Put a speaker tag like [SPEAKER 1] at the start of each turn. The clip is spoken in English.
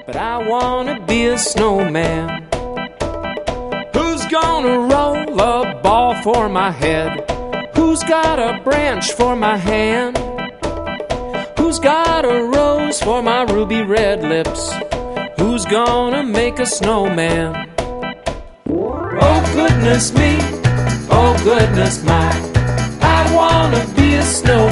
[SPEAKER 1] but I wanna be a snowman. Who's gonna roll a ball for my head? Who's got a branch for my hand? Who's got a rose for my ruby red lips? Who's gonna make a snowman? Oh goodness me, oh goodness my, I wanna be a snowman.